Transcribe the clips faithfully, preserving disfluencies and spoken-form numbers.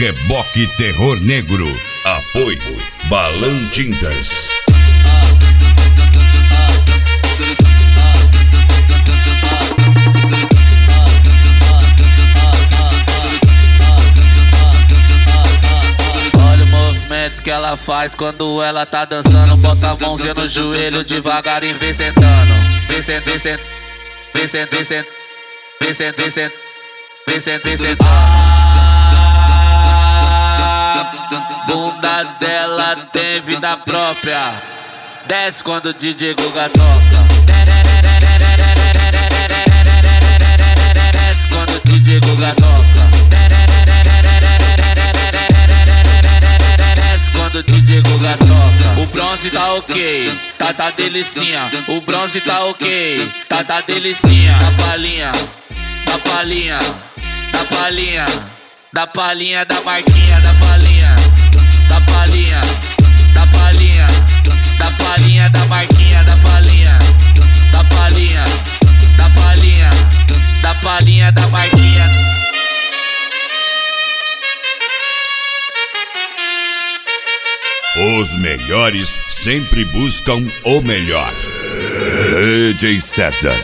Reboque Terror Negro. Apoio Balan Tintas. Olha o movimento que ela faz quando ela tá dançando. Bota a mãozinha no joelho devagar e vem sentando. Vem sentando, vem sentando, vem sentando, vem sentando, vem sentando, vem sentando, vem sentando, vem sentando. Bunda dela tem vida própria. Desce quando o D J Guga toca. Desce quando o D J Guga toca. Desce quando o D J Guga toca. O bronze tá ok, tá tá delicinha. O bronze tá ok, tá tá delicinha. Da palhinha, da palhinha, da palhinha, da palhinha, da marquinha, da palhinha. Da palhinha, da palhinha, da palhinha, da marquinha, da palhinha, da palhinha, da palhinha, da palhinha, da marquinha. Os melhores sempre buscam o melhor. D J César.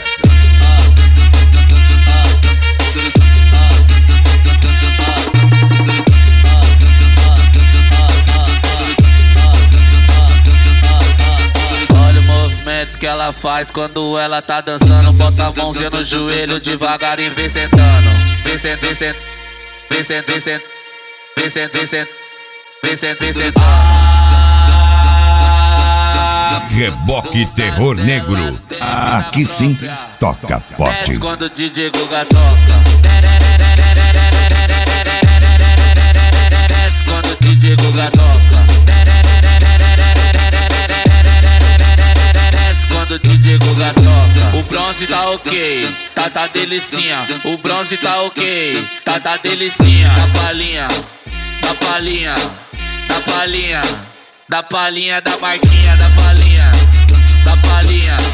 Que ela faz quando ela tá dançando. Bota a mãozinha no joelho devagar e vem sentando. Vem sentando, vem sentando, vem sentando, vem sentando, vem sentando, vem sentando, vem sentando, vem sentando. Reboque Terror Negro. Aqui sim, toca forte. Desce quando o D J Guga toca. Desce quando o D J Guga toca. Quando o D J Guga toca. O bronze tá ok, tá tá delicinha. O bronze tá ok, tá tá delicinha. Da palhinha, da palhinha, da palhinha, da palhinha, da marquinha, da palhinha, da palhinha,